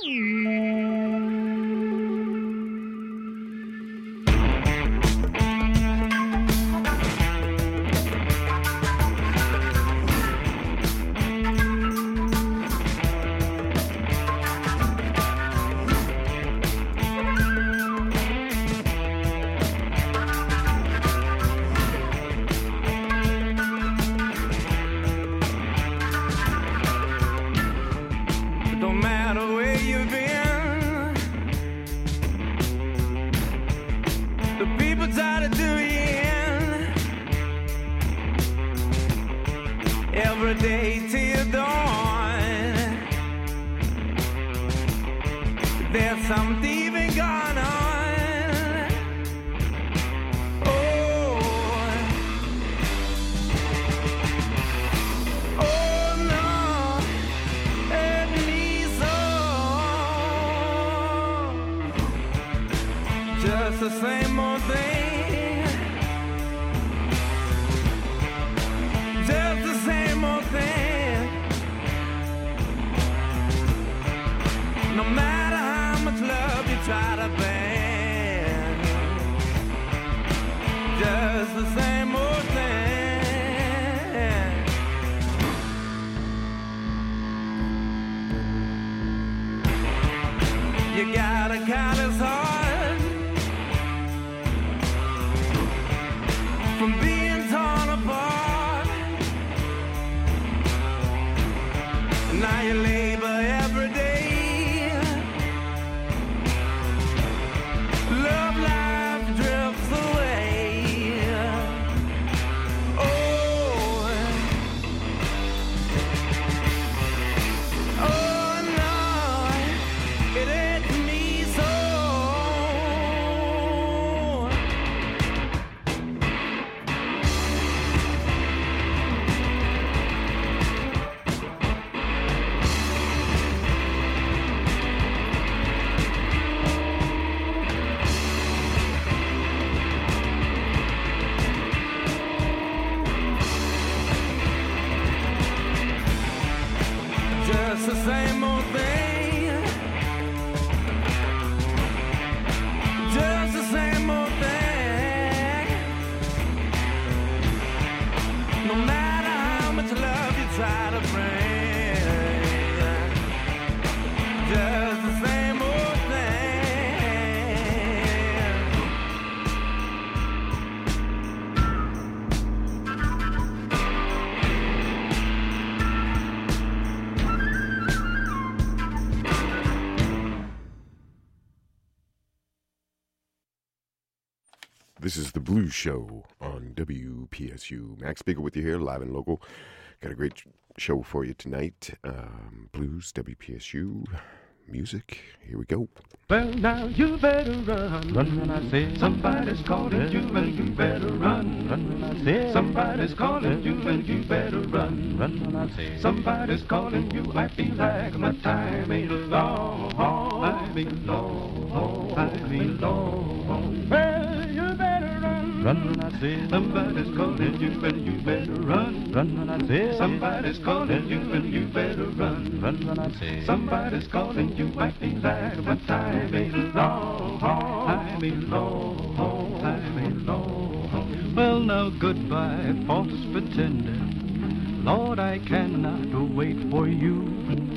This is the Blues Show on WPSU. Max Speaker with you here, live and local. Got a great show for you tonight. Blues, WPSU, music. Here we go. Well, now you better run. Run when I say somebody's calling you, and you better run. Run when I say somebody's calling you, and you better run. Run when I say somebody's calling you. I feel like my time ain't long. I mean long. I mean long. Well, you better run. Run when I say somebody's calling you, and you better run. Run when I say somebody's calling you, and you better run. Run when I say somebody's calling you. I feel like my time ain't long. I mean long. I mean long. Well, now goodbye, false pretender. Lord, I cannot wait for you.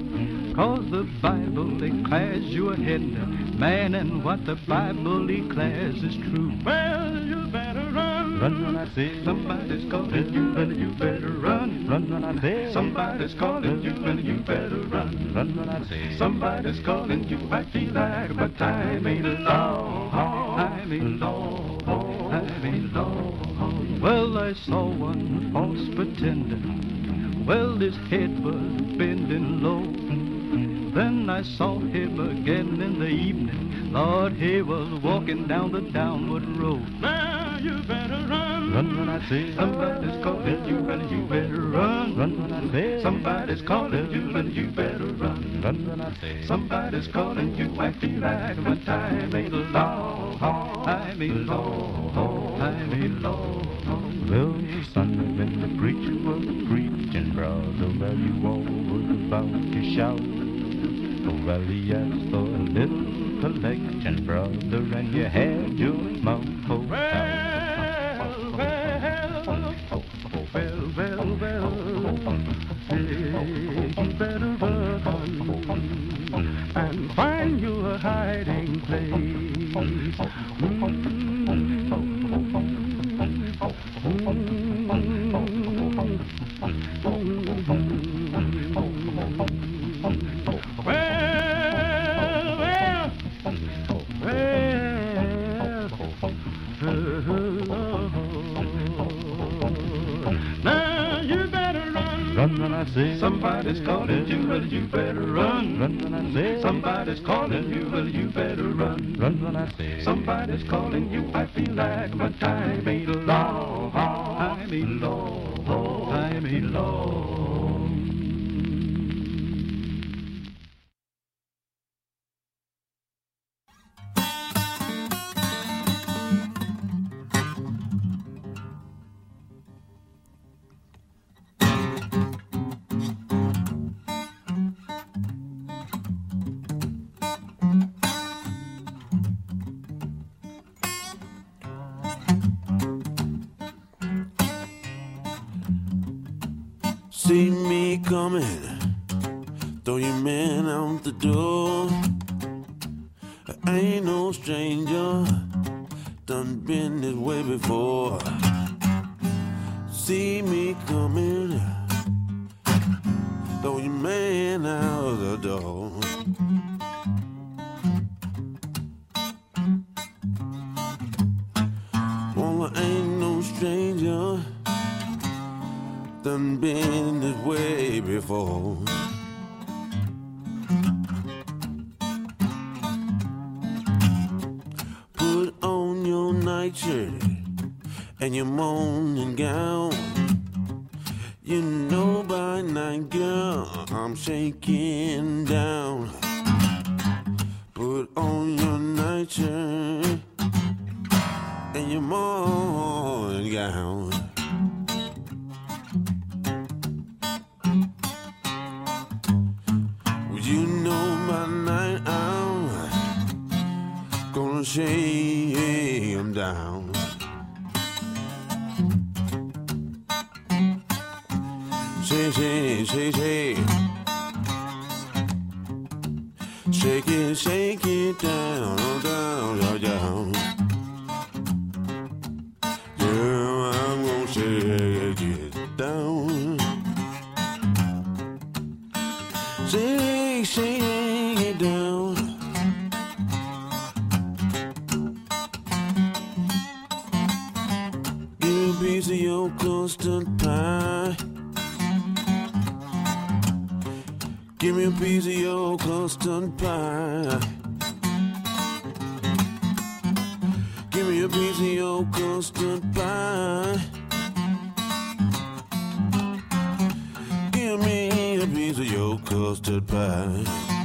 'Cause the Bible declares you a hinder, man, and what the Bible declares is true. Well, you better run. Run when I say somebody's calling you, and you better run. Run when I say somebody's calling you, and you better run. Run when I say somebody's calling you. I feel like my time ain't long. I mean long. I mean long. Well, I saw one false pretender. Well, his head was bending low. Then I saw him again in the evening. Lord, he was walking down the downward road. Now you better run. Run when I say somebody's calling you, and you better run. Run when I say somebody's calling you, and you better run. Run when I say somebody's calling you. I feel like my time ain't long. I mean long. I mean long. Well, Sunday when the preacher was preaching, brother, well, you all was about to shout. Well, he asked for a little collection, brother, and you had your mouth open. Hey, you better run and find you a hiding place. Now you better run when I say somebody's calling you, well you better run when I say somebody's calling you, well you better run when I say somebody's calling you. I feel like my time ain't long, time ain't long, time ain't long. See me coming, throw your man out the door. I ain't no stranger, done been this way before. See me coming, throw your man out the door. Well, I ain't no stranger, done been this way before. Put on your nightshirt and your morning gown. You know by night, girl, I'm shaking down. Put on your nightshirt and your morning gown. You know by night I'm gonna shake 'em down. Shake, shake, shake, shake. Shake it, shake it down, down, down, down. Yeah, I'm gonna shake it down. Shake, shake it down. Give me a piece of your custard pie. Give me a piece of your custard pie. Give me a piece of your custard pie. Give me a piece of your custard pie.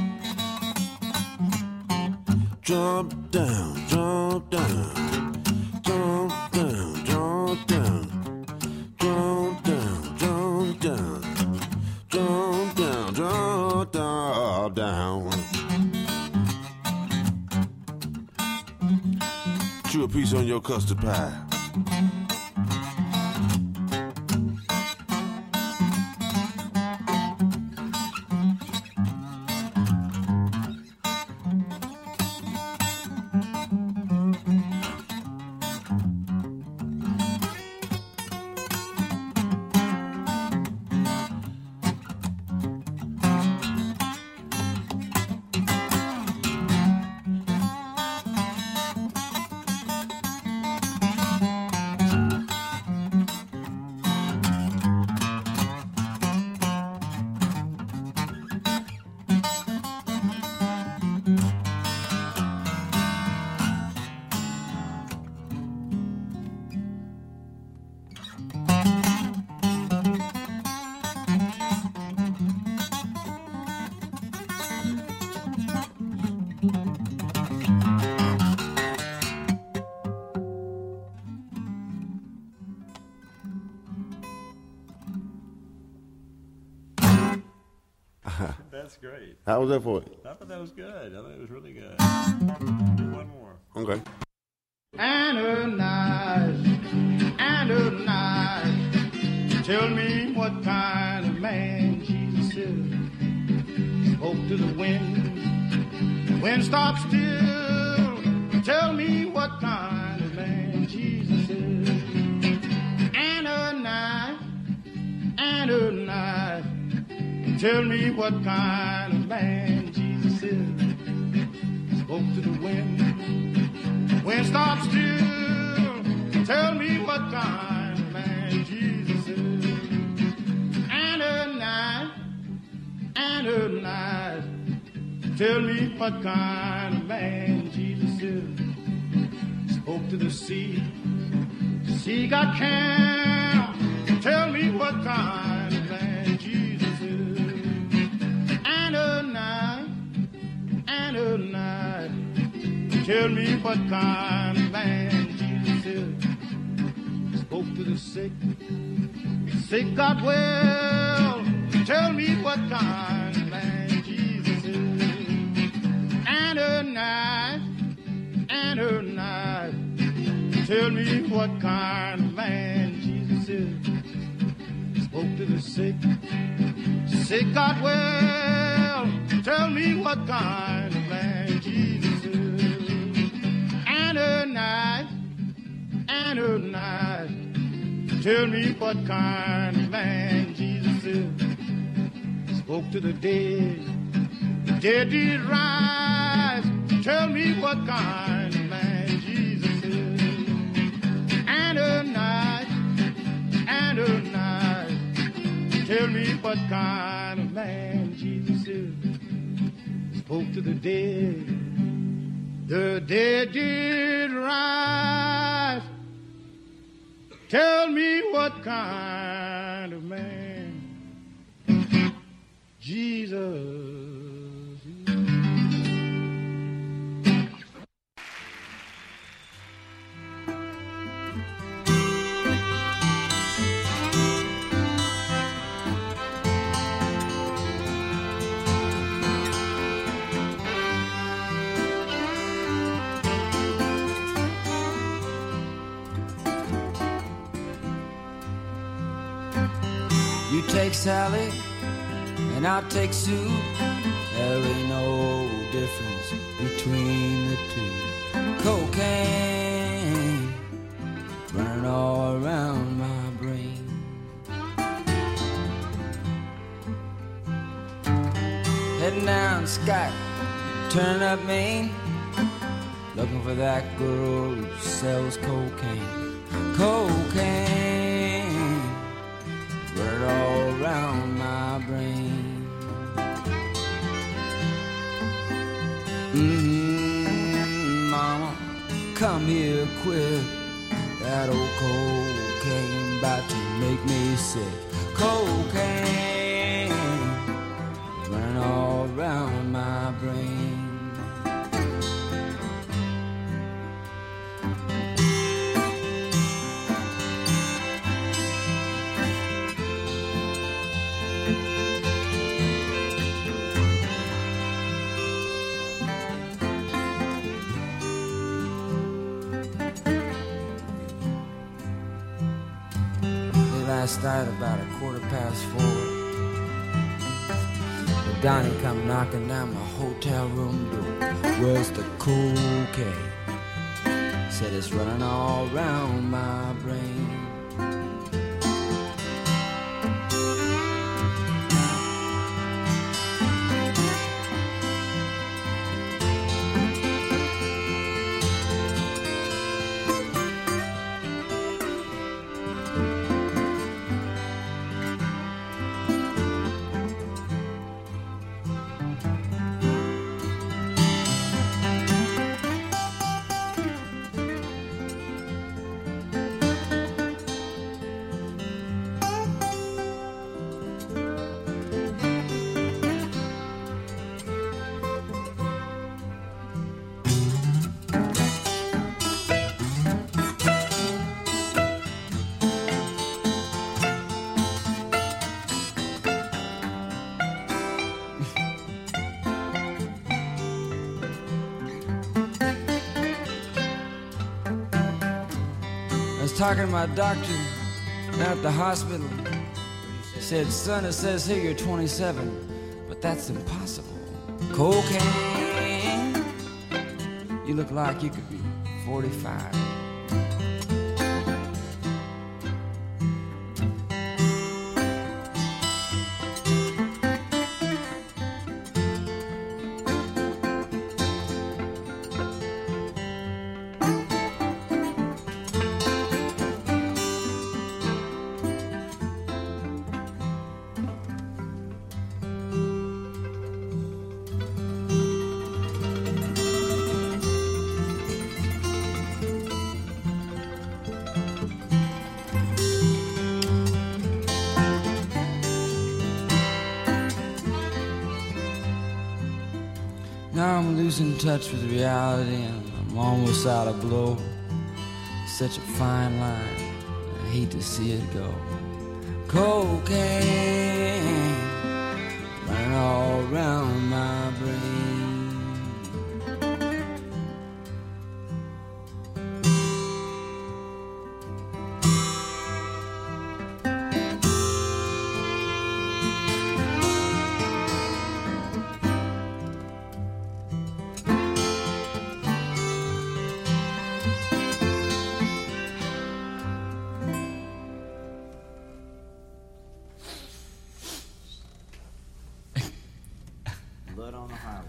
Drop down, drop down, drop down, drop down, drop down, drop down, drop down, drop down. Chew a piece on your custard pie. That's great. How was that for you? I thought that was good. I thought it was really good. Do one more. Okay. Ananias, tell me what kind of man Jesus is. Spoke to the wind stopped still. Tell me what kind of man Jesus is. Ananias, tell me what kind of man Jesus is. Spoke to the wind stopped still. Tell me what kind of man Jesus is. Ananias, tell me what kind of man Jesus is. Spoke to the sea got calm. Tell me what kind of man Jesus is. Ananias, tell me what kind of man Jesus is. Spoke to the sick got well. Tell me what kind of man Jesus is. Ananias, tell me what kind of man Jesus is. Spoke to the sick got well. Tell me what kind of man Jesus is. Ananias, tell me what kind of man Jesus is. Spoke to the dead did rise. Tell me what kind of man Jesus is. Ananias, tell me what kind of man Jesus is. Spoke to the dead did rise. Tell me what kind of man Jesus is. You take Sally and I'll take Sue. There ain't no difference between the two. Cocaine burn all around my brain. Heading down Scott, turning up Maine, looking for that girl who sells cocaine. Cocaine burn all around my brain. Mama, come here quick. That old cocaine about to make me sick. Cocaine burn all around my brain. Last night about 4:15, Donnie come knocking down my hotel room door. Where's the cocaine? Said it's running all around my brain. talking to my doctor down at the hospital. He said, son, it says here you're 27, but that's impossible. Cocaine, you look like you could be 45. Now I'm losing touch with reality and I'm almost out of blow. Such a fine line, I hate to see it go. Cocaine running all around my brain. Blood on the highway.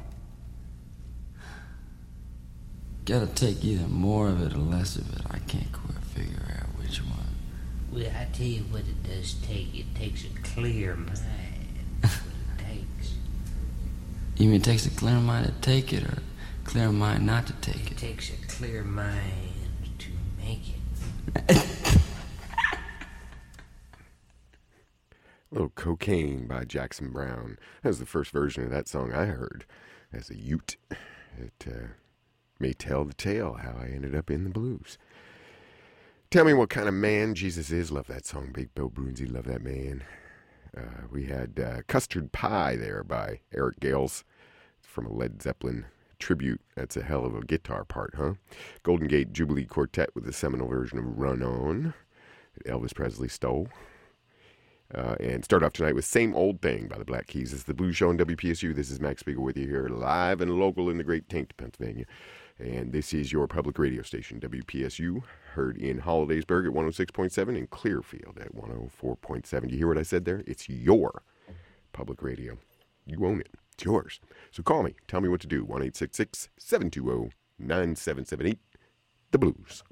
Gotta take either more of it or less of it. I can't quite figure out which one. Well, I tell you what it does take. It takes a clear mind. That's what it takes. You mean it takes a clear mind to take it or a clear mind not to take It it? takes a clear mind to make it. Little Cocaine by Jackson Browne. That was the first version of that song I heard as a Ute. It may tell the tale how I ended up in the blues. Tell me what kind of man Jesus is. Love that song, Big Bill Brunsey. Love that man. We had Custard Pie there by Eric Gales from a Led Zeppelin tribute. That's a hell of a guitar part, huh? Golden Gate Jubilee Quartet with the seminal version of Run On that Elvis Presley stole. And start off tonight with Same Old Thing by the Black Keys. It's the Blues Show on WPSU. This is Max Spiegel with you here live and local in the great Taint, Pennsylvania. And this is your public radio station, WPSU, heard in Hollidaysburg at 106.7 and Clearfield at 104.7. You hear what I said there? It's your public radio. You own it. It's yours. So call me. Tell me what to do. 1-866-720-9778. The Blues.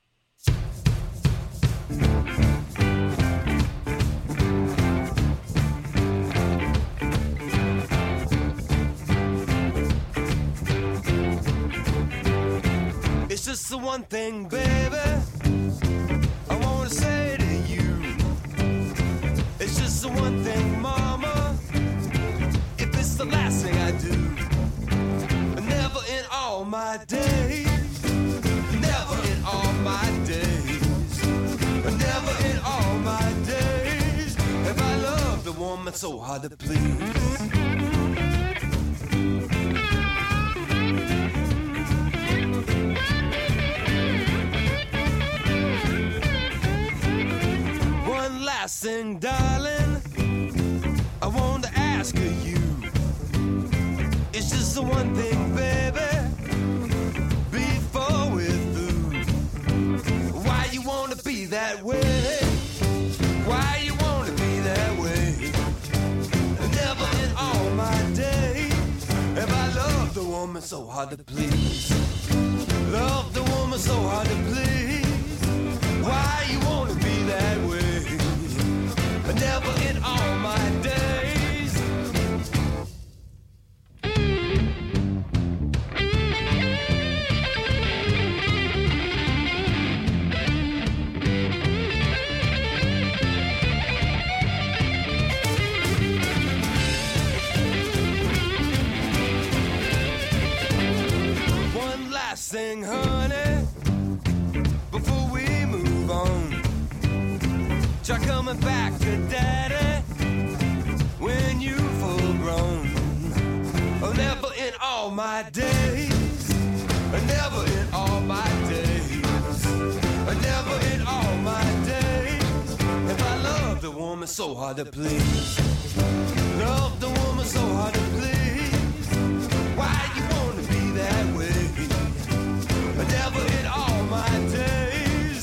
It's just the one thing, baby, I want to say to you. It's just the one thing, mama, if it's the last thing I do. Never in all my days, never in all my days, never in all my days have I loved a woman so hard to please. Last thing, darling, I want to ask you. It's just the one thing, baby, before we're through. Why you want to be that way? Why you want to be that way? Never in all my days have I loved a woman so hard to please. Loved a woman so hard to please. Why you want to be that way? Never in all my days. One last thing, honey, before we move on. Try coming back to daddy when you full grown. Oh, never in all my days, never in all my days, never in woman so hard to please. Love the woman so hard to please. Why you wanna be that way? The devil in all my days.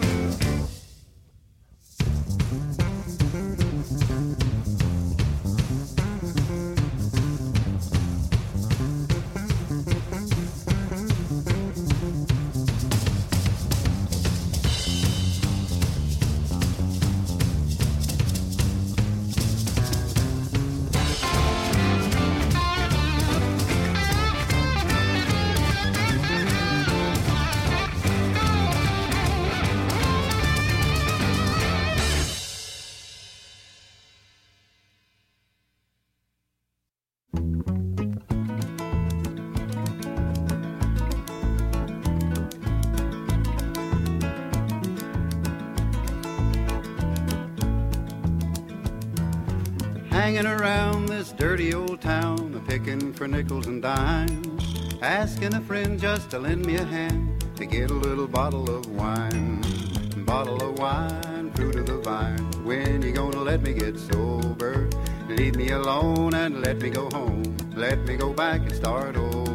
Hanging around this dirty old town, a-picking for nickels and dimes, asking a friend just to lend me a hand to get a little bottle of wine. Bottle of wine, fruit of the vine. When you gonna let me get sober? Leave me alone and let me go home. Let me go back and start over.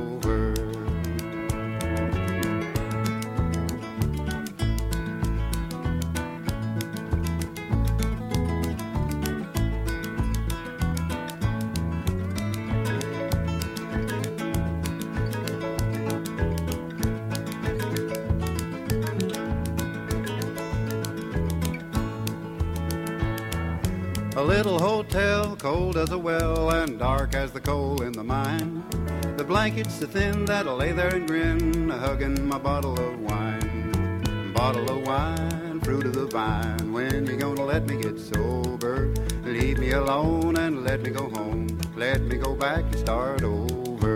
A little hotel, cold as a well and dark as the coal in the mine. The blanket's so thin that I'll lay there and grin, hugging my bottle of wine. Bottle of wine, fruit of the vine. When you gonna let me get sober? Leave me alone and let me go home. Let me go back and start over.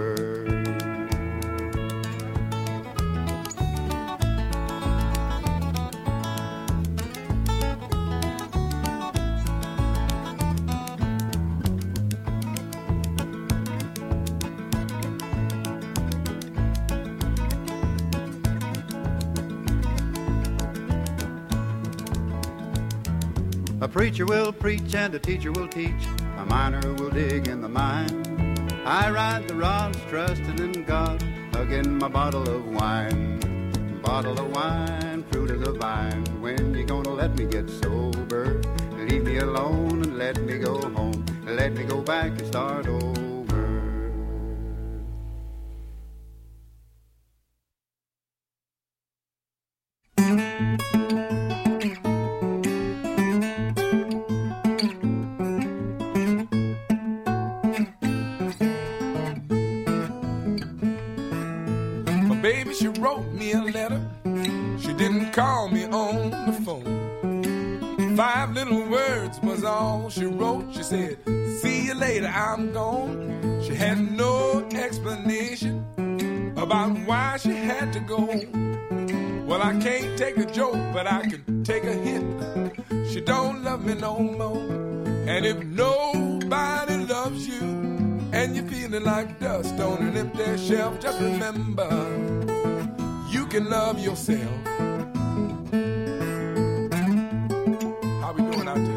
A preacher will preach and a teacher will teach. A miner will dig in the mine. I ride the rods trusting in God, hugging my bottle of wine. Bottle of wine, fruit of the vine. When you gonna let me get sober? Leave me alone and let me go home. Let me go back and start over. Baby, she wrote me a letter. She didn't call me on the phone. 5 little words was all she wrote. She said, see you later, I'm gone. She had no explanation about why she had to go. Well, I can't take a joke, but I can take a hint. She don't love me no more. And if nobody loves you, and you're feeling like dust on an empty shelf, just remember, you can love yourself. How we doing out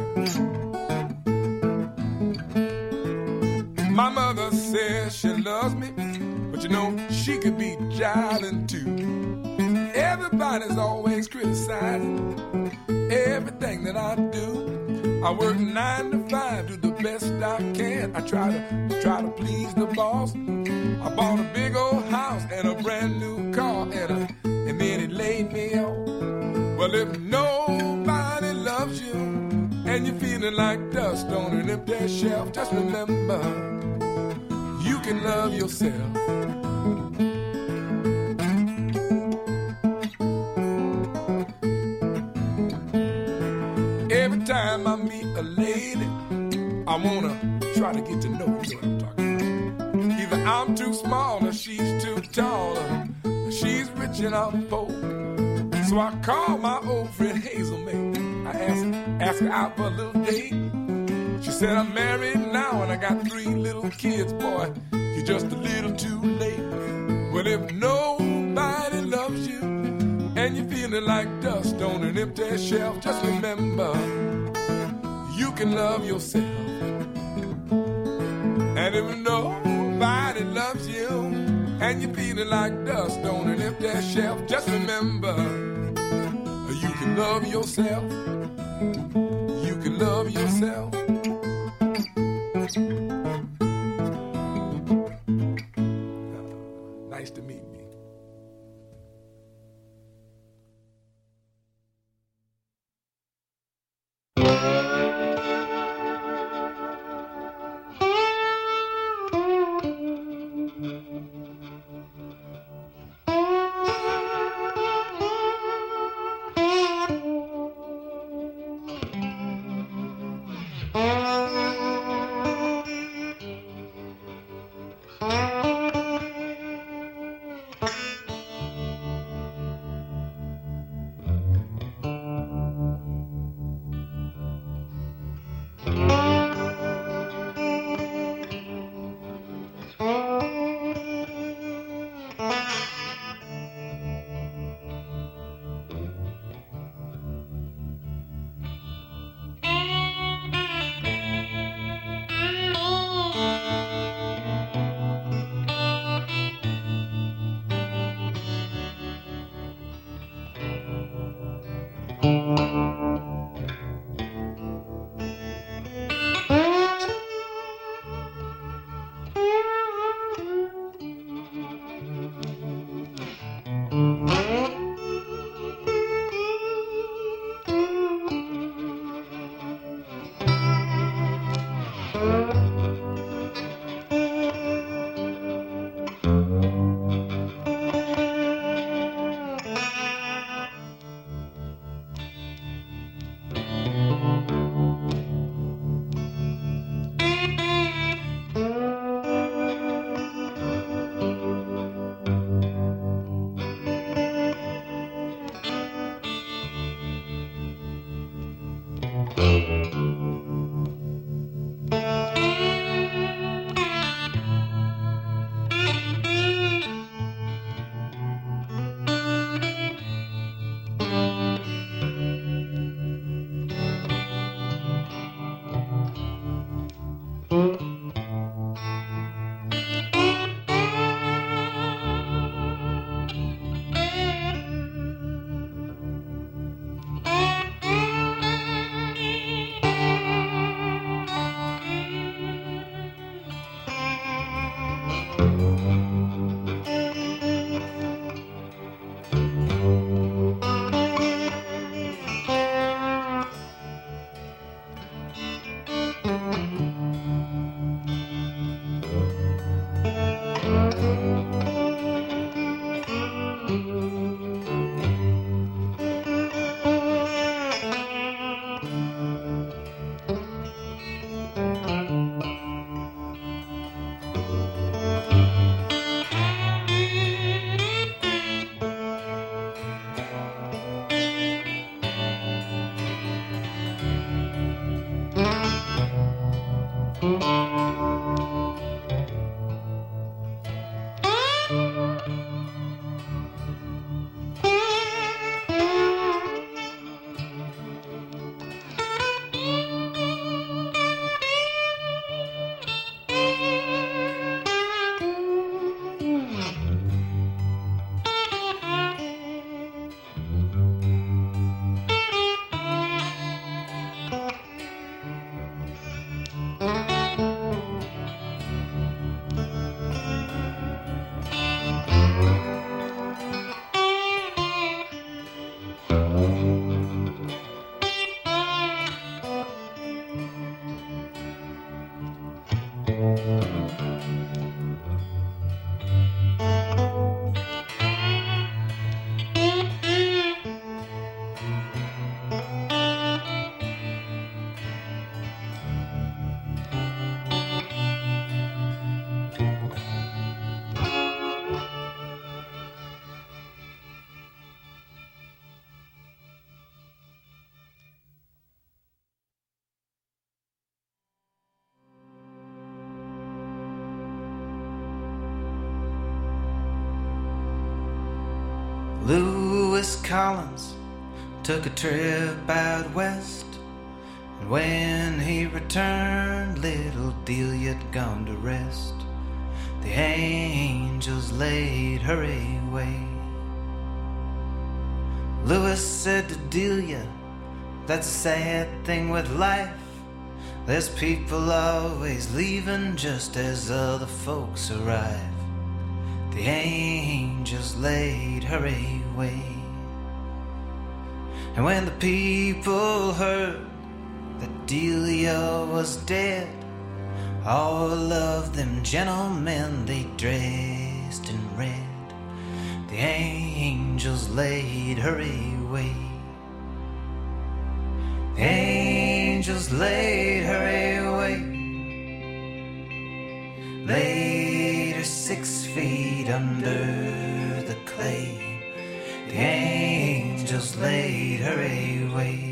there? My mother says she loves me, but you know, she could be jilin' too. Everybody's always criticizing everything that I do. I work 9 to 5, do the best I can. I try to please the boss. I bought a big old house and a brand new car, and then it laid me off. Well, if nobody loves you and you're feeling like dust on an empty shelf, just remember, you can love yourself. Every time I meet a lady, I wanna try to get to know you, what I'm talking about. Either I'm too small or she's too tall, or she's rich and I'm poor. So I call my old friend Hazel May. I asked her out for a little date. She said, I'm married now and I got 3 little kids. Boy, you're just a little too late. Well, if nobody loves you and you're feeling like dust on an empty shelf, just remember, you can love yourself. And if nobody loves you, and you're feeling like dust on an empty shelf, just remember, you can love yourself. You can love yourself. Nice to meet me. Lewis Collins took a trip out west And when he returned, little Delia'd gone to rest. The angels laid her away. Louis said to Delia, that's a sad thing with life. There's people always leaving just as other folks arrive. The angels laid her away. And when the people heard that Delia was dead, all of them gentlemen, they dressed in red. The angels laid her away. The angels laid her away. Laid her 6 feet under the clay. The angels laid her away.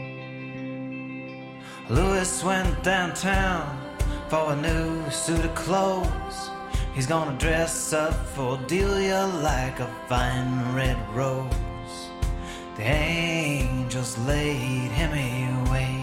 Louis went downtown for a new suit of clothes. He's gonna dress up for Delia like a fine red rose. The angels laid him away.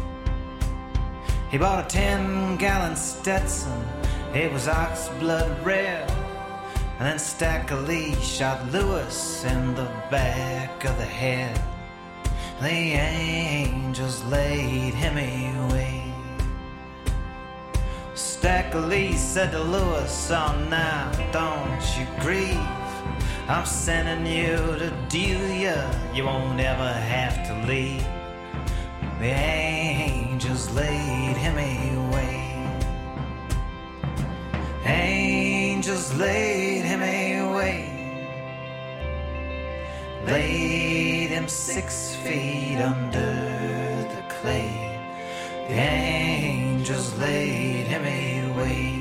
He bought a 10-gallon Stetson. It was ox blood red. And then Stacker Lee shot Louis in the back of the head. The angels laid him away. Stacker Lee said to Louis, oh now don't you grieve. I'm sending you to Delia, you won't ever have to leave. The angels laid him away. Angels laid him away. Laid him 6 feet under the clay. The angels laid him away.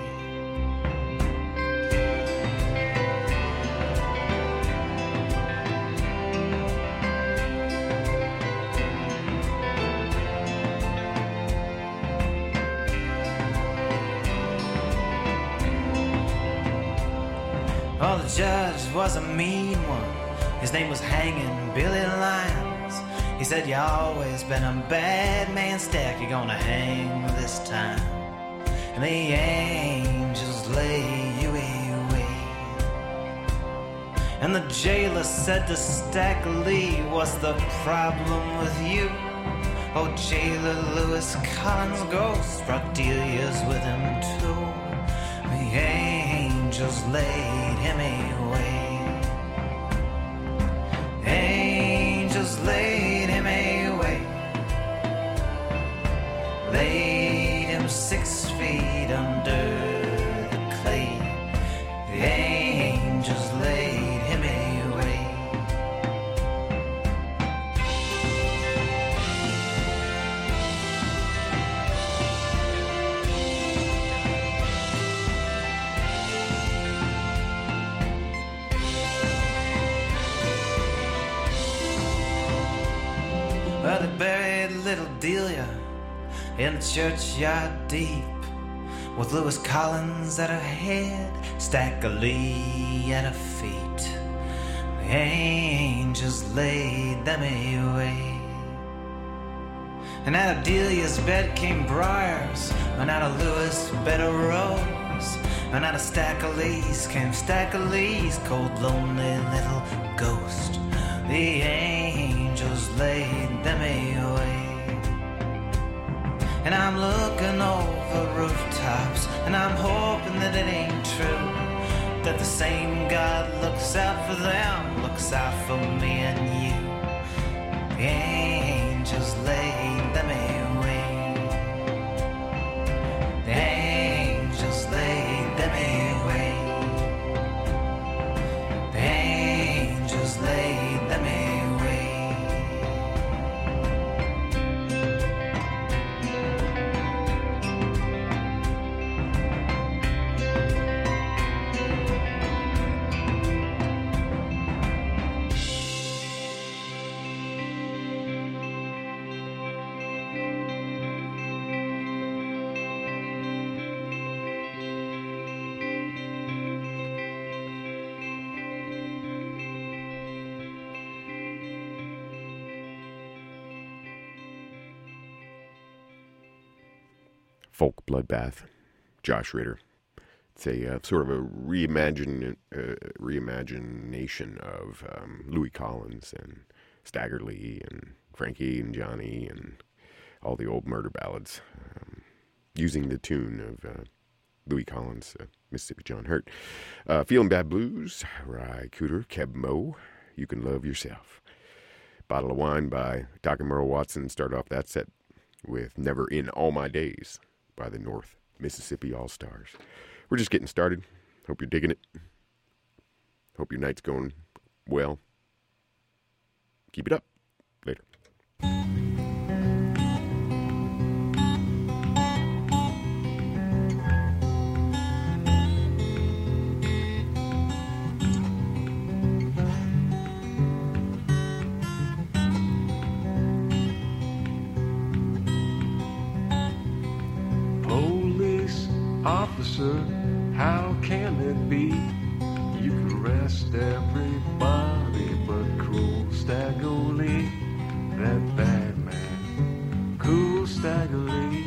Well, the judge was a mean one. His name was Hanging Billy Lyons. He said, you always been a bad man, Stack. You're gonna hang this time. And the angels lay you away. And the jailer said to Stack Lee, what's the problem with you? Oh, jailer Louis Collins' ghost brought Delia's with him too. The angels laid him away. Angels laid him away. Laid him 6 feet under the clay. The angels laid him away. Well, they buried little Delia in the churchyard deep, with Louis Collins at her head, Stacker Lee at her feet. The angels laid them away. And out of Delia's bed came briars, and out of Louis' bed a rose, and out of Stacker Lee's came Stacker Lee's cold, lonely little ghost. The angels laid them away. And I'm looking over rooftops, and I'm hoping that it ain't true, that the same God looks out for them, looks out for me and you. The angels laid them away. The angels laid them away. The angels laid them away. folk bloodbath, Josh Ritter. It's a sort of a reimagination of Louis Collins and Stagger Lee and Frankie and Johnny and all the old murder ballads, using the tune of Louis Collins, Mississippi John Hurt. Feeling Bad Blues, Ry Cooder, Keb Mo, You Can Love Yourself. Bottle of Wine by Doc and Merle Watson. Start off that set with Never in All My Days by the North Mississippi All-Stars. We're just getting started. Hope you're digging it. Hope your night's going well. Keep it up. Later. Police officer, how can it be you can arrest everybody but Cool Stagger Lee, that bad man, Cool Stagger Lee.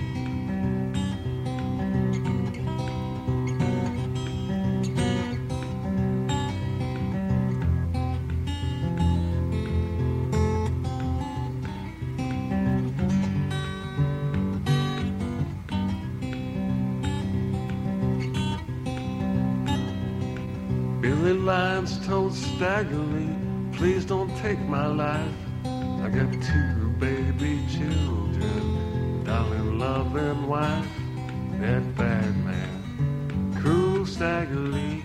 Billy Lyons told Stagger Lee, please don't take my life. I got 2 baby children, darling, love and wife. That bad man, Cool Stagger Lee.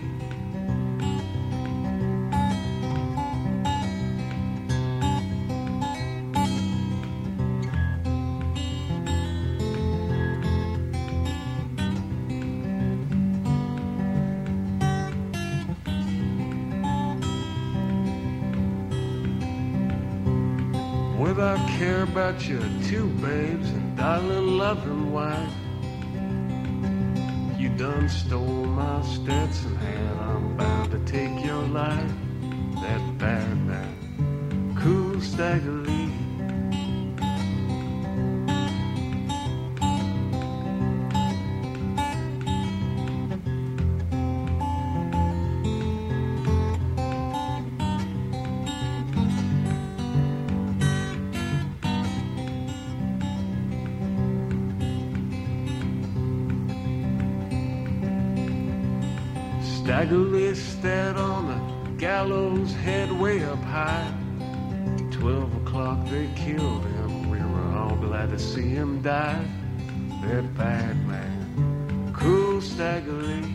Without care about your 2 babes and darling loving wife, you done stole my Stetson hat, I'm bound to take your life. That bad man, Cool Stagger Lee. Stagger Lee stared on the gallows head way up high. 12 o'clock they killed him, we were all glad to see him die. That bad man, Cool Stagger Lee.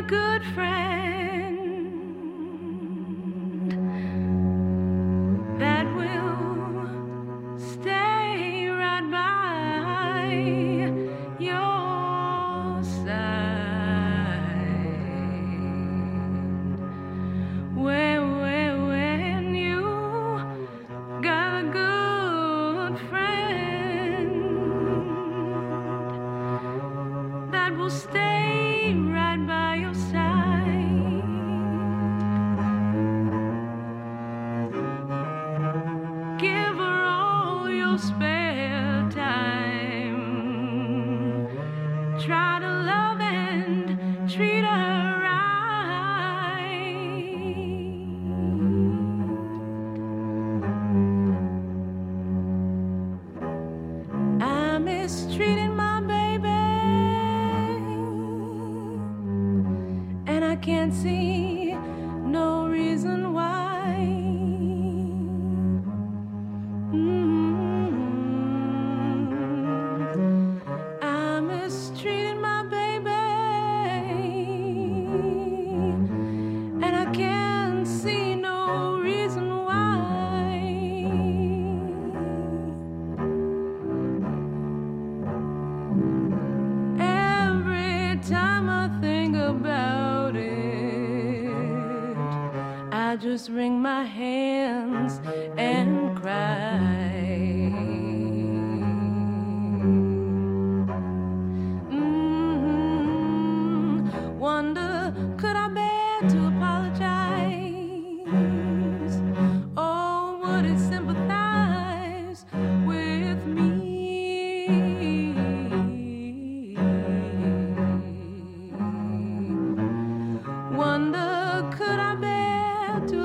a good friend that will stay right by your side. When you got a good friend that will stay right by your side. Give her all your spare time. Try to love and treat her right. I'm mistreating my baby, and I can't see no reason why. I'm mistreating my baby, and I can't see no reason why. Every time I think about it, I just wring my hands and cry. Wonder, could I bear to apologize? Or would it sympathize with me? Wonder, could I bear to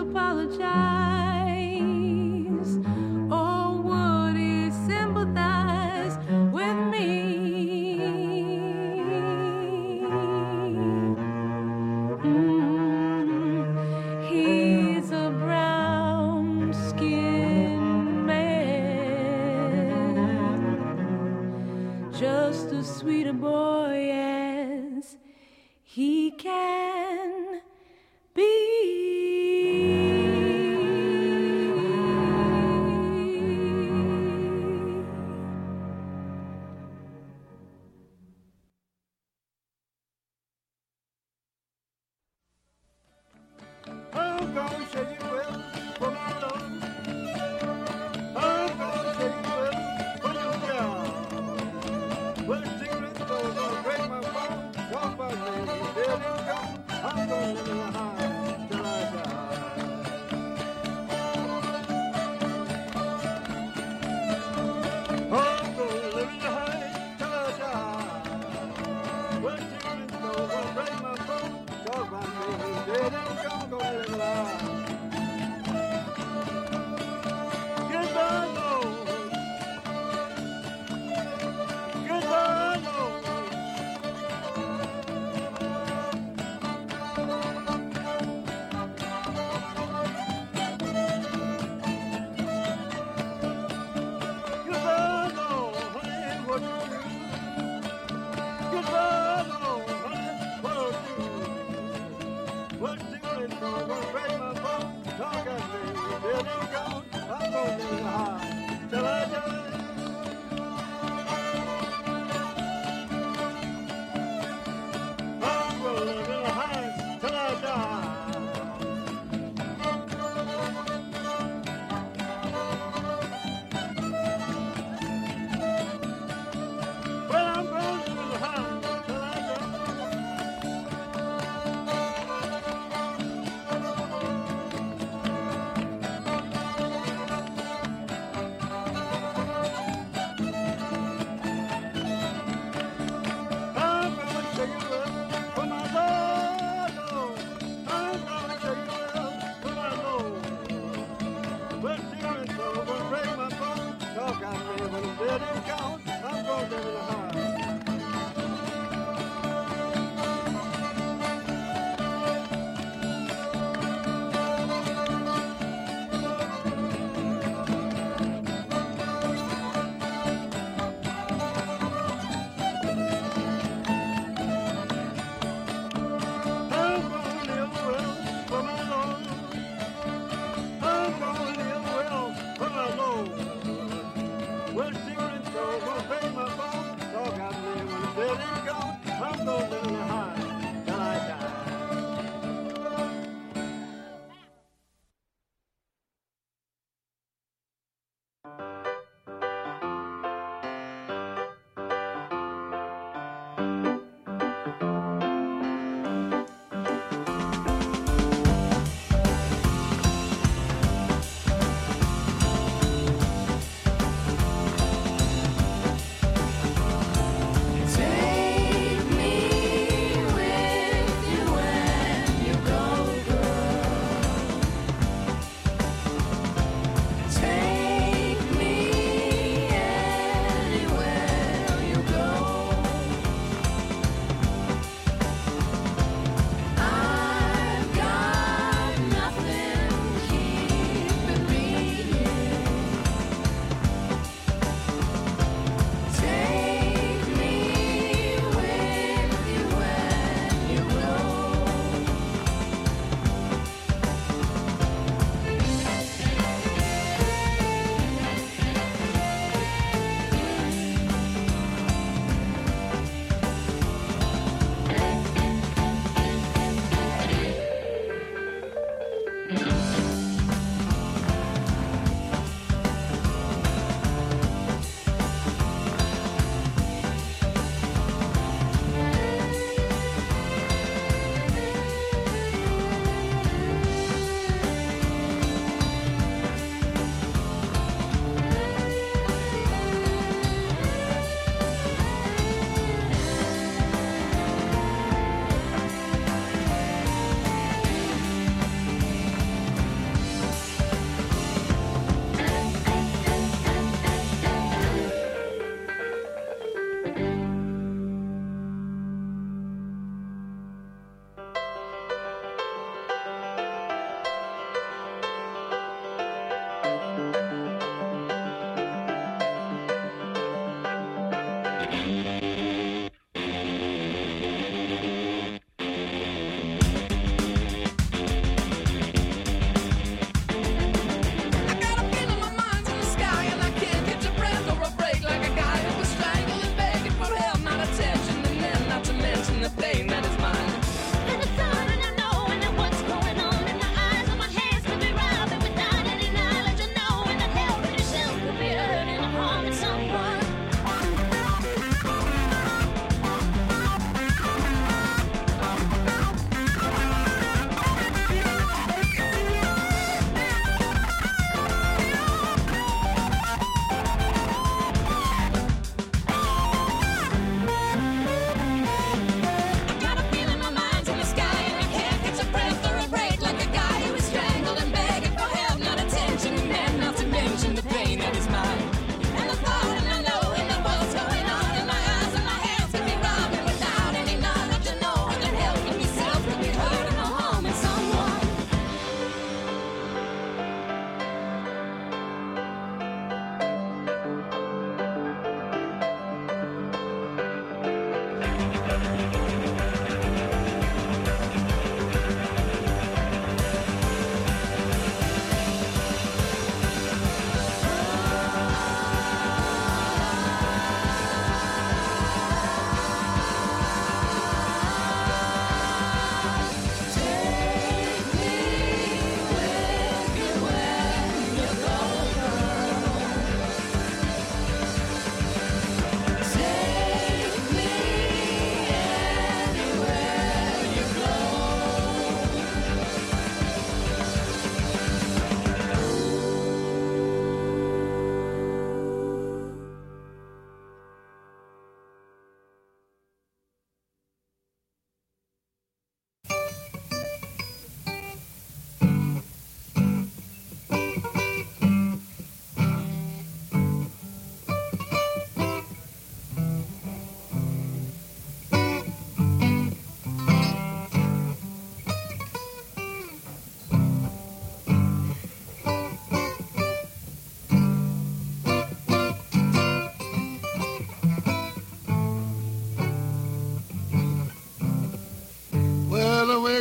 apologize? Or would he sympathize with me? He's a brown-skinned man, just as sweet a boy as he can be. I'm gonna show you well for my love. I'm gonna show you well for your job. Well, the cigarettes go gonna break my phone. Walk by me, dead and gone. I'm gonna live in the high till I die. I'm gonna live in the high till I die. Well, the cigarettes go gonna break my phone. Walk by me, dead and gone. Gonna live in the high. Goodbye, Lord. Goodbye, Lord. Goodbye, Lord, honey, what you do? Goodbye, Lord, honey, what you do? What you doing? Gonna break my phone. Talk at me, dead and gone. I'm gonna live in the high till I die. I'm gonna live in the high till I die. Well, I'm gonna live in the high till I die.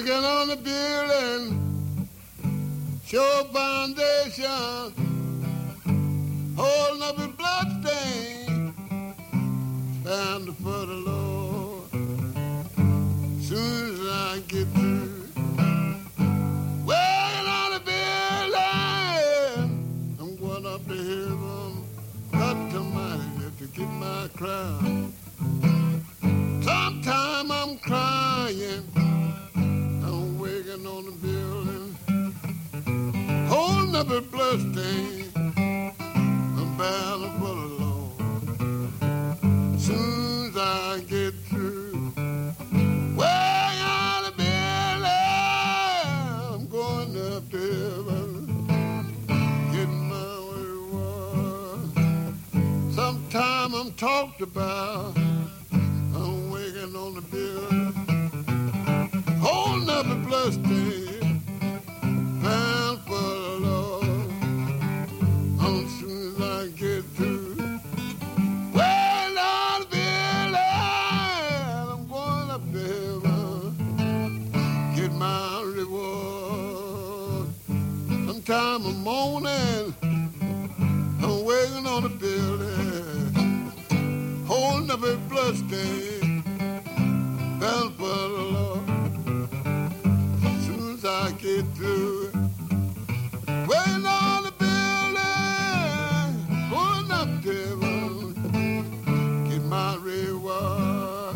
working on the building, sure foundation, holding up a blood stain, stand for the Lord. Soon as I get through, working on the building, I'm going up to heaven, got to money to get my crown. Sometime I'm crying, I'm waking on the building, holding up a blood stain, I'm bound for the Lord. Soon as I get through, way on the building, I'm going up to heaven, getting my reward. Sometime I'm talked about, on the building, holding up a blood stain, bound for the Lord. As soon as I get through, well, on the building, I'm going up to heaven, get my reward. Sometime I'm moaning, I'm waiting on the building, holding up a blood stain, bound for the Lord. As soon as I get through, waiting on the building, going up to heaven, get my reward.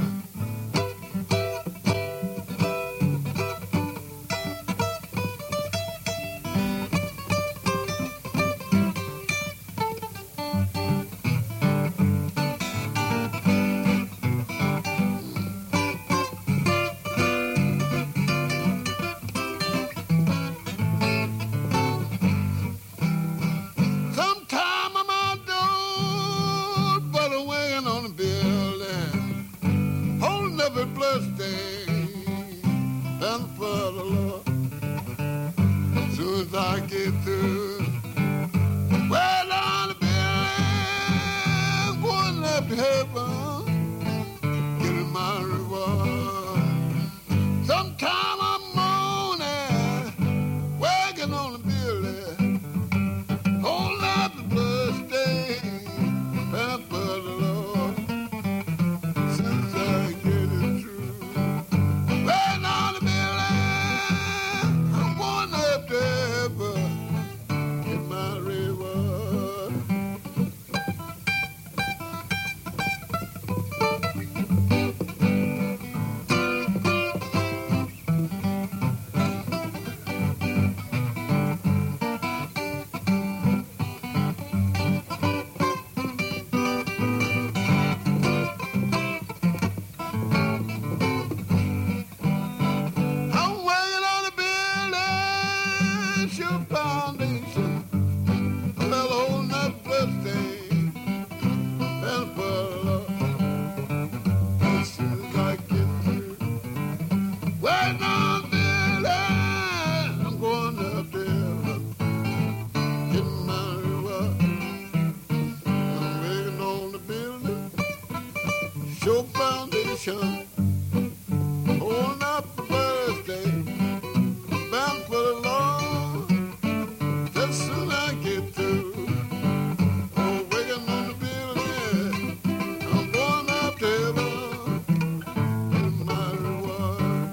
I get through, well on the building, going up to heaven, getting my reward. Sometime I'm moaning, working on the building, holding up the blood stain, bound for the Lord. Since I get it through, well on the building, I'm going up there. Holding up the birthday, bound for the Lord. Just soon I get through, oh, waiting on the building, I'm going up to heaven, in my reward.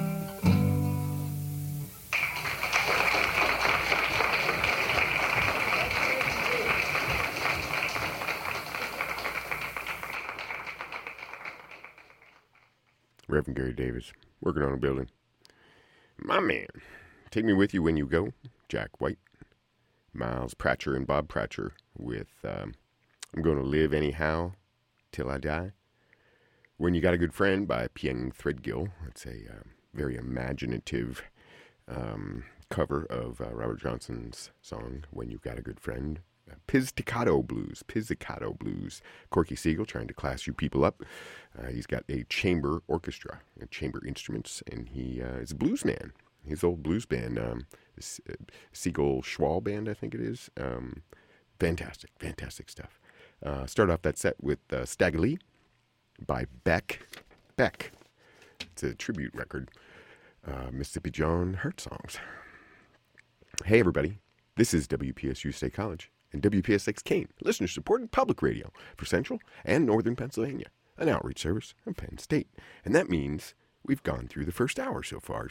Reverend Gary Davis, working on a building. My man, Take Me With You When You Go, Jack White. Miles Pratcher and Bob Pratcher with I'm Gonna Live Anyhow Till I Die. When You Got a Good Friend by Pieng Threadgill. It's a very imaginative cover of Robert Johnson's song, When You Got a Good Friend. Pizzicato Blues. Corky Siegel trying to class you people up. He's got a chamber orchestra, chamber instruments, and he is a blues man. His old blues band, Siegel Schwall Band, I think it is. Fantastic stuff. Start off that set with Stagger Lee by Beck. It's a tribute record. Mississippi John Hurt songs. Hey, everybody. This is WPSU State College and WPSX Kane, listener-supported public radio for Central and Northern Pennsylvania, an outreach service of Penn State. And that means we've gone through the first hour so far.